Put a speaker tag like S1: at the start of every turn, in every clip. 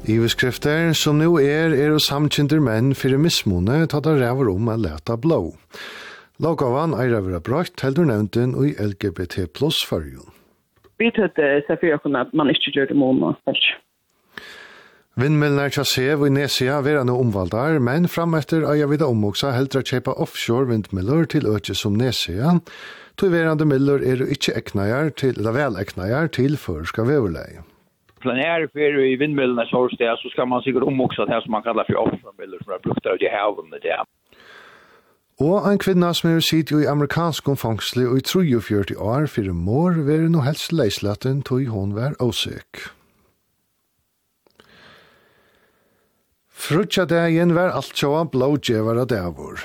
S1: Iveskrifter som nu och samkynter menn för missmone tar det räver att läta blå. Lagavan vara brakt heldur nevnten och i LGBT plus förjun.
S2: Vi trodde så för att man inte gör det mån först.
S1: Vindmillnar tja sev i Nesia verande omvaldar, men fram efter jag vida också heldra köpa offshore vindmiller till öke som Nesia, tog verande miller inte eknajar till, eller väl eknajar till förska väverläge.
S3: Planerar för i vindmillerna så ska man säkert också det här som man kallar för offshore-miller som är brukt av de haven där.
S1: Og en kvinna som sitter i amerikansk fangsel i 43 år for mor var no helst leislaten tog hon var åsøk. Frutja dagen var alt sjåa blådjevara davor.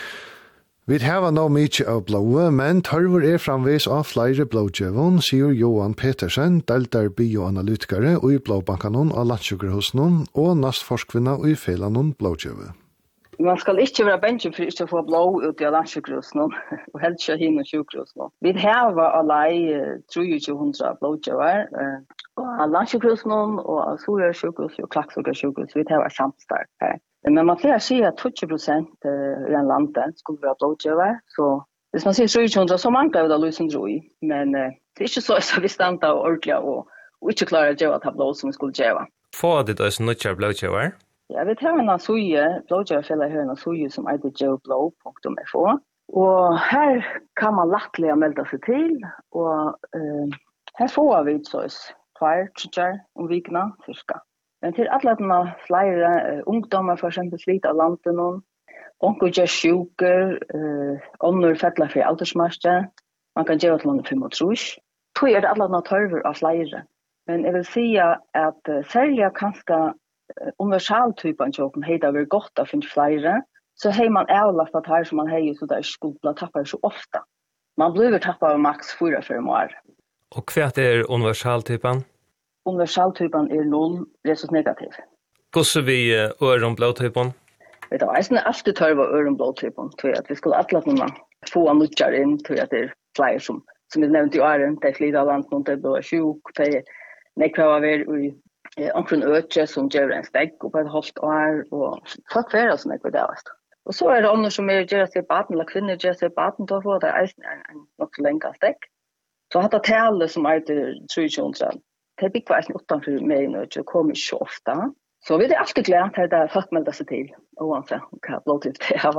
S1: Vi hava nå mykje av blåe, men tørver framvis av flere blådjevon, sier Johan Petersen, deltar bioanalytikere og i blåbankanon av landsjukkerhusnon og nastforskvinna og i felanon blådjeve.
S4: Man skal ikke være bensjen for ikke å få blå ut i landsjukkerhusen og helst ikke hinne sjukkerhusen. Vi har alle 300 blådjøver og landsjukkerhusen og Soria sjukhus og Klaksvika sjukhus. Vi har samstark her. Men man får si at 20% i en landet skulle være blådjøver. Så hvis man sier 300 så mangler vi da løsen drøy. Men det ikke så at vi standa ordentlig og ikke klarer å gjøre at blå som vi skulle gjøre.
S5: Får det også nødvendig blådjøver?
S4: Ja, vi tar en suje, blådjøverfeller her en suje som heter joeblå.fo. Og her kan man lattelig melde seg til, og her får vi sås 2-3 om vikene, cirka. Men til alle flere ungdommer, for eksempel sliter av landet noen, onker gjør sjuker, ånder fettler for aldersmarsje, man kan gjøre til noen 25. Så det alle tørver av flere. Men jeg vil si at særlig kanskje universaltypen joken heter det godt å finne flere, så har man avlastet her som man har så der skulle bli tappet så ofte. Man blir tappet av maks 4-5 år.
S5: Og hva universaltypen?
S4: Universaltypen 0, resurs negativ.
S5: Hvordan vi ørenblåtypen?
S4: Det var alltid tørre av ørenblåtypen, tror jeg at vi skulle alle kunne få nødger inn, tror jeg at det flere som vi nevnte i åren, det sliter av landet, det blir sjuk, det nekvar over omkring øke som gjør en stegg og på et halvt år, og folk være som ikke var det. Og så det andre som gjør seg baden, eller kvinner gjør seg baden, da får det en nok så lenge stegg. Så hatt det tale som det 300, det blir ikke utenfor meg nå, det kommer ikke så ofte. Så vi alltid glemt at det folk melder seg til, uansett hva blåtyp det er.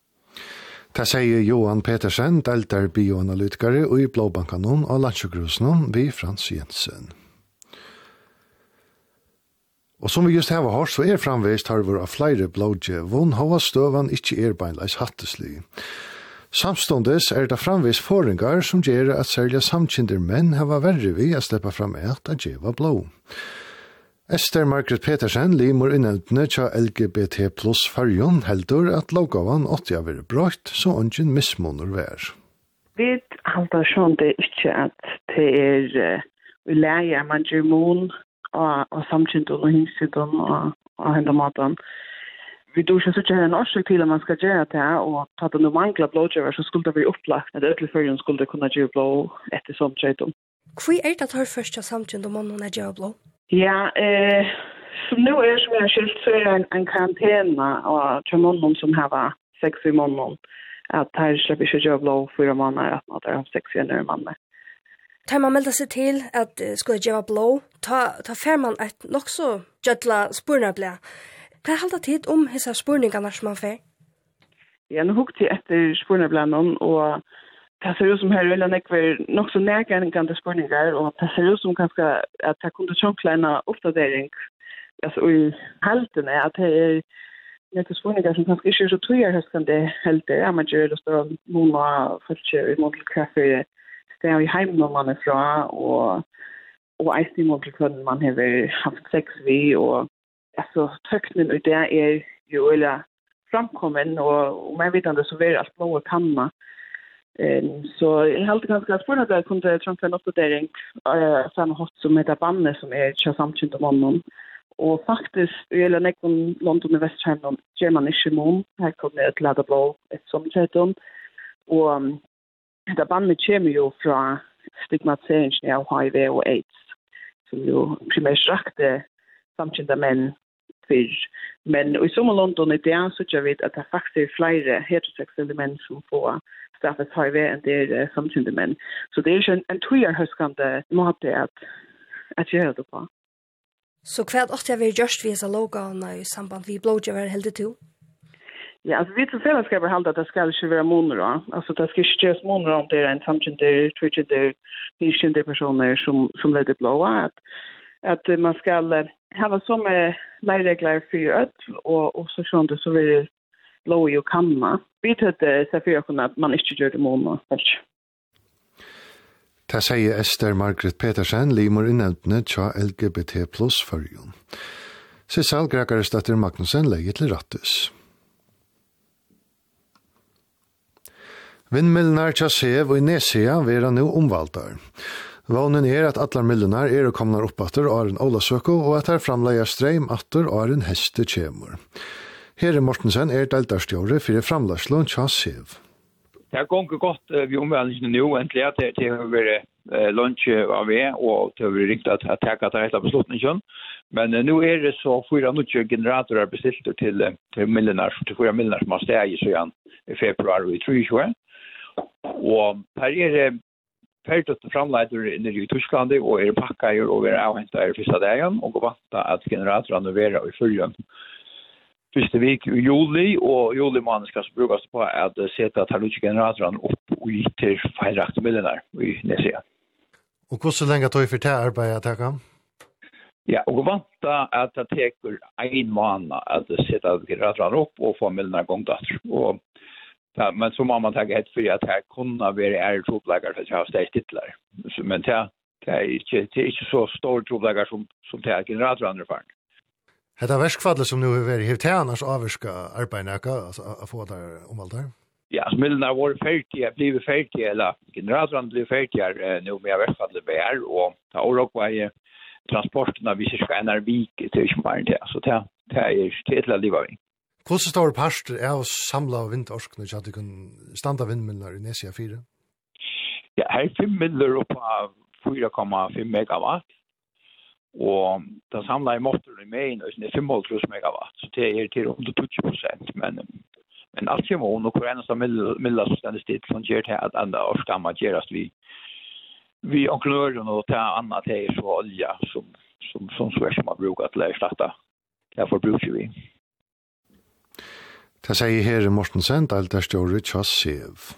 S1: Det sier Johan Petersen, deltar bioanalytikere og i Blåbankanon og Landsjukkerhusen ved Frans Jensen. Og som vi just har hørt, så framvist harver av flere blådjevon, hava støvan ikke beinleis hatteslig. Samståndes det framvist foringar som gjør at særlig samkynter menn hava verre vi å slippe fram at djeva blå. Esther Margret Petersen, limor innevntene tja LGBT plus farjon, heldur at lovgavan 80 har vært brøyt, så ungen mismoner vær.
S2: Vi halter sånn det ikke at det vi lærer man gjør mån, og samkynton og hinskynton og henda maten. Vi då så inte en årsök till att man ska göra det och ta det nu mangla blådjöver så skulle det bli upplagt att ötleförgen skulle kunna göra blå eftersom tjejtom.
S6: Hvor det tar första samkynton om någon är göra blå?
S2: Ja, som nu som jag skilt så det en karantena och till många som har sex i månaden att här släpper sig göra blå 4 månader att man har sex i en månad.
S6: Tar man melda sig till att skulle göra blå, ta fär man ett nog så götla spurnablä. Kan halda tid om hesa spurningarna som man får?
S2: Ja, nu hukte jag efter spurnablännen och det ser ut som här vill jag nog så närgående spurningar och det ser ut som kanske att jag kunde tjonkläna uppdatering. Alltså i halten är att det är några spurningar som kanske inte är så tydliga höstande helter. Ja, man gör det så många följder i modelkaffe. Det är i hemmen man är från och eisen i modelkaffe man har haft sex vid och alltså töknen ut det är ju eller framkommen och man vet inte så väl att blå kanna. Så jag helt ganska spårna där kunde transfer en uppdatering samma hot som heter banne som är så samtynt om honom. Och faktiskt eller nekon London och Västhamn German Ishimon här kommer ett ladda blå ett som heter och det banne kommer ju från stigmatisering av HIV och AIDS som ju primärt rakte samkynda män för. Men i som London i det så jag vet att det faktiskt är flera heterosexuella män som får straffas HIV än det är samkynda män. Så det är ju en tvärhöskande måte att göra det på.
S6: Så kvad åt jag vill just visa logoen i samband vi blowjob helt till.
S2: Ja, alltså vi tror att ska behålla att det ska inte vara moner då. Alltså det ska inte göras moner om det är en samkynda, twitchade, hyrkynda personer som leder blåa. Att man ska ha som lärregler för öll och så sånt så vill blåa ju kamma. Vi tror att för att man inte gör det moner.
S1: Det sier Esther Margret Petersen, limor innevntene tja LGBT plus førjon. Sissal Gregarestatter Magnussen leier til rattes. Vindmillnar tja Sev og i Nesia vera nu omvaltar. Vånen at atlar millonar og komnar oppatter Aren Olasøko og at her framleier streim atter Aren Heste Kjemur. Herre Mortensen deltarstjåre for framlagslån tja Sev.
S3: Det går godt vi omvælgene nå, endelig at det har vært lunch av og det har vært riktig at ta etter beslutningen. Men nå det så 4 nye generatorer bestilt til millioner, til 4 millioner som har steg i februar og i 23. Og her det ferdig framleider nere i Tyskland og pakket og avhentet første dagen og vant at generatorene vil være i følgen. Første vik i juli, og julimåneden skal brukes på at sette at her generatorene opp og gitt til feilrakt millioner i Nesia.
S1: Og hvordan lenge tog for det arbeidet, Takka?
S3: Ja, og vant at det teker en måned at sette generatorene opp og få millioner gongdatter. Men så må man ta helt for at det kunne være tropplegger for å ha steg titler. Men det er ikke så stor tropplegger som det generatorene er ferdig.
S1: Hetta verskfallet som nu har vært helt annars avvirka arbeidnæka, altså å få det omvalgt her?
S3: Ja, smillen har vært ferdig, blivit ferdig, eller generatoren blir ferdig nu med verskfallet bær, og det har også transporten av visse skal en vik til Kjemaren til, så det er til å liva vi.
S1: Hvordan står parster av samla vindorskene til at du kan standa vindmiller i Nesia 4?
S3: Ja, her 5 miller opp av 4,5 megawatt, og det samla i motoren i Main og 5,5 megawatt, så det er til under 20%, men alt kommer om noen eneste miller som stender stilt, som gjør til at enda årskammer gjøres vi onkløren og til annet til så olja som svært som man bruker til å erstatte. Derfor bruker vi.
S1: Det sier Herre Mortensen, deltarstjåre tja Sev.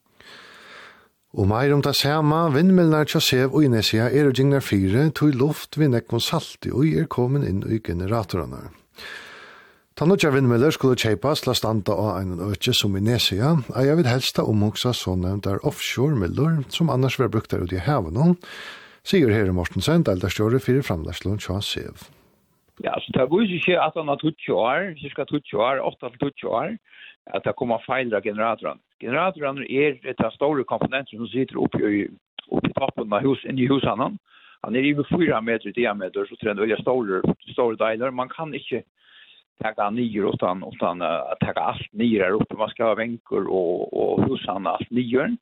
S1: Og meir om det samme, vindmillene tja Sev og Inesia og Gingnar 4 tog luft ved nekvån salti og kommet inn i generatorene. Ta nødja vindmiller skulle kjeipas til å standa av en øke som Inesia, jeg vil helst omhoksa så nevnt offshore-miller som annars vil brukt der ut i haven, sier Herre Mortensen, deltarstjåre 4 framlagslån tja Sev.
S3: Ja, så det viser ikke at han har 20 år, cirka 20 år, 8-20 år, at det kommer feil av generatorene. Generatorene et av store komponenter som sitter oppe i toppen av inni husene. Han over 4 meter i diameter, så tror jeg store deler. Man kan ikke ta nyer utan att ta allt nyer här uppe. Man ska ha vänkor och husarna allt nyer.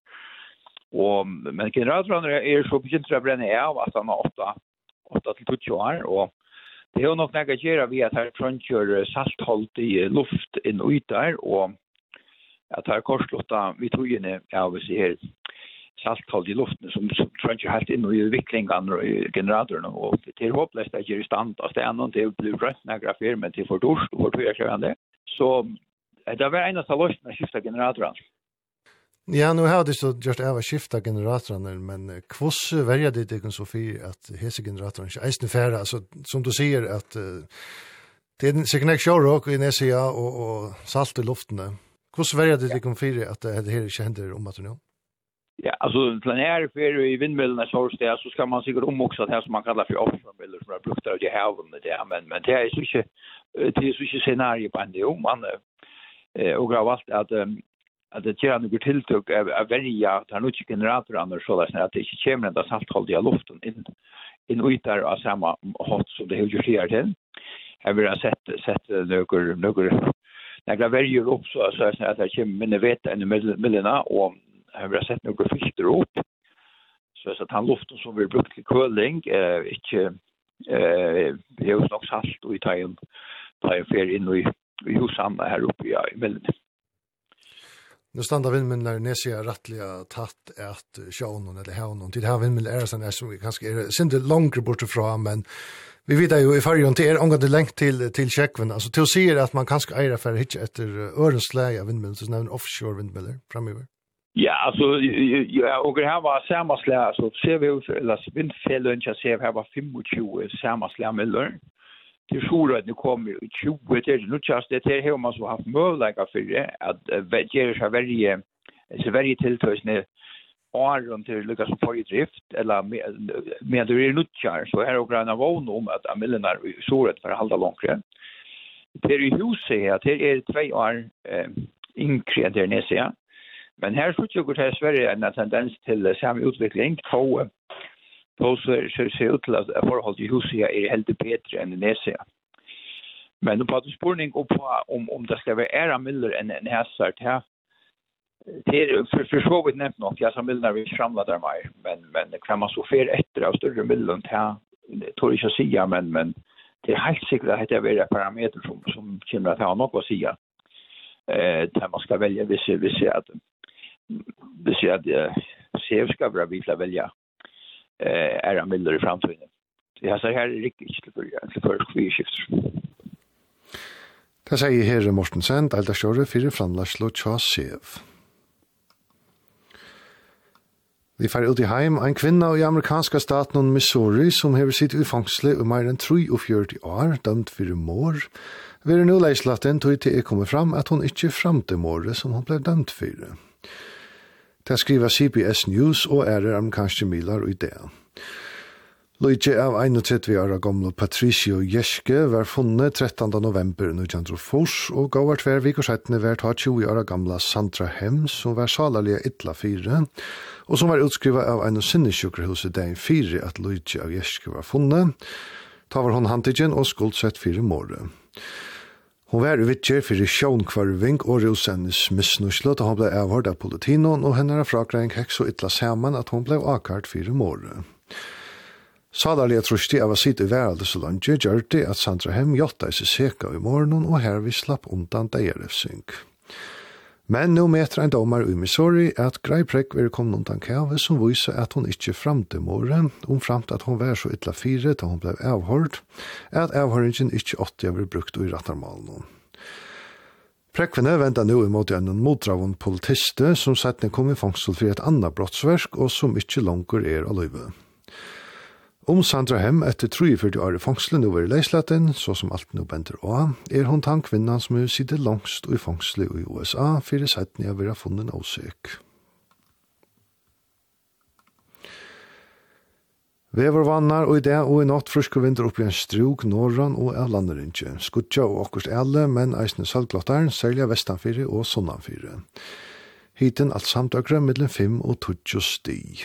S3: Men generatorn så begynner att bränna av att han har 8-20 år. Och det är nog något att göra vid att här tröntgör salthållt i luft in och ut där. Och att här korslåta vid togene av oss här salthållt i luften som tröntgör helt in i utvecklingarna och i generatorn. Och det är hopplöst att göra stand. Alltså det är något att bli rött några firmer till för dörst och för togekörande. Så det var en av lösningarna att skifta generatorn.
S1: Ja, nu har det så just av skifta generatorerna, men hvordan verger det deg, Sofie, at hese generatorerne ikke eisende færre? Altså, som du sier, at det er sikkert ikke sjåråk i Nesia og salt i luftene. Hvordan verger det deg for at det her ikke hender om at du nå?
S3: Ja, alltså planerar för i vindmillarna så ska man säkert också det här som man kallar för offshore-miller som är brukt av i haven det men det är så inte scenario på det man och grav allt att det gör något tilltag av välja tar nog generatorerna så att det inte kommer den salthåll i luften in ut där av samma hot som det har gjort här till. Jag vill ha sett några väljer upp så att det kommer minne veta i millarna och jag har sett några filter upp så att han luften som vi brukt till köling inte Det är ju nog salt och i tagen fer in i husan här uppe i Mellan.
S1: Nu standa vindmillar nesia rattliga tatt at sjånen eller havnen. Til her vindmillar er sånn som vi kanskje er sinde langere bortifra, men vi vet jo i fargen til omgående lengt til Tjekkven. Altså til å si at man kanskje eier for ikke etter ørenslæg av vindmillar, så nevner offshore vindmillar framöver.
S3: Ja, alltså och det här var samma slag så ser vi eller vindfällen jag ser här var 25 samma slag miller. Det skulle det kommer i 20 det är nu just det här man så haft möjlighet för det att det är väldigt tilltösne åren till lyckas få i drift eller med det är nutchar så här och gröna vån om att millerna så rätt för halda långt. Det är ju huset att det är 2 år inkre nästa. Men här så tycker jag att Sverige en tendens till samma utveckling på så ser ut att förhållet i huset är helt bättre än nästa. Men på att spårning upp om det ska vara era miller än en hästar här. Det är för så vitt nämnt nog jag som miller vi framla där mig men kan man så fer efter av större miller här tror jag säga men det är helt säkert att det är parametrar som kommer att ha något att säga. Där man ska välja vi ser att CF ska vara vilja välja era miller i framtiden. Det här så här är riktigt till för skifts.
S1: Det sier Herre Mortensen, Alderstjåre, fyrir framlagslo tja CF. Vi fer ut i heim, en kvinna i amerikanska staten Missouri som hever sitt i fangsle i mer enn 43 år, dømt fyrir mor. Vi er nu leislaten tog til kommer fram at hun ikke framte måret som hun ble dømt fyrir. Det skriver CBS News og amerikanske milar i det. Luigi av 31 gamle Patricio Jeske var funnet 13. november 1904 og gav 2 veker settene var 20 gamle Sandra Hems som var salarlige ytla 4 og som var utskrivet av en sinnesjukkerhuset dagen 4 at Luigi av Jeske var funnet. Ta var hun hantigen og skuldsett 4 måret. Hun var uvittjer for sjånkvarving og rusennes missnuslo da hun ble avhørt av politinon og henne frakring hekk så ytla saman at hun ble akkart 4 måret. Salarlige trusti av å sitte i væralde så langt gjør det at Sandra Hem gjotta i seg seka i morgenen og her vi slapp undan deirefsing. Men nå meter en domar i Missouri at Greiprekk vil komme undan kave som viser at hun ikke framte morgen, framt at hun var så ytla 4 da hun ble avhørt, at avhøringen ikke 80 var brukt i rattarmalen. Prekvene venter nå imot en motdraven politiste som settene kom i fangsel for et annet brottsverk og som ikke langer er av løyve. Sandra Hem etter 43 år i fangselen over i leislaten, så som alt nå benter av, hun tannkvinnan som sitter langst i fangselen i USA, for det settene jeg vil ha funnet åsøk. Vevervannar og i det og i natt frusk og vinter opp i en struk, norran og av landerinje. Skutja og akkurst alle, men eisne salglottaren, særlig vestanfire og sonnanfire. Hiten alt samtøkere mellom 5 og 20 sti.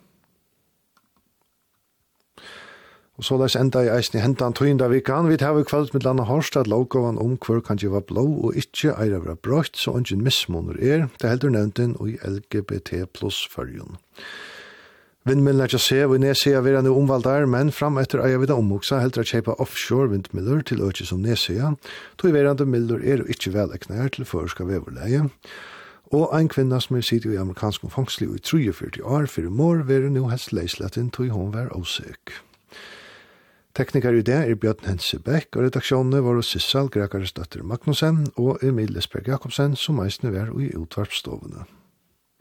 S1: Og så les enda i eisen i hentan tøynda vikan, vi tar i kveld med landa hårst at lovgåvan hver kan giva blå og ikkje eira vera brøtt, så ungen missmåner det heldur nevnten og i LGBT plus fyrjun. Vindmillerna ikke se, vi nedsida vera nu omvaldar, men fram etter eia vida omvoksa heldur at kjeipa offshore vindmiller til økje som nedsida, tog i verande miller og ikkje veleknær til førska veverleie. Og en kvinna som sitter i amerikansk fangsli i 43 år fyrir mor, vera nu helst leislatin tog hon var åsøk. Tekniker i det Bjørn Hense Bæk, og redaksjonene var hos Sissal Grekares datter Magnussen og Emil Lesberg Jakobsen, som meisne var i utvarpstovene.